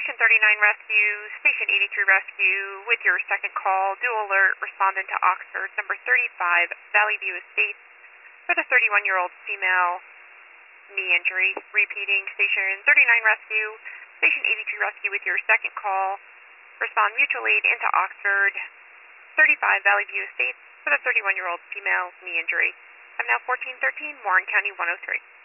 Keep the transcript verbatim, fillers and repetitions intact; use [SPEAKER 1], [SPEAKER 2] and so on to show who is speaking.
[SPEAKER 1] Station thirty-nine Rescue, Station eighty-three Rescue, with your second call, dual alert, respondent to Oxford, number thirty-five, Valley View Estates, for the thirty-one-year-old female, knee injury. Repeating, Station thirty-nine Rescue, Station eighty-three Rescue, with your second call, respond mutual aid into Oxford, thirty-five, Valley View Estates, for the thirty-one-year-old female, knee injury. I'm now fourteen thirteen, Warren County one oh three.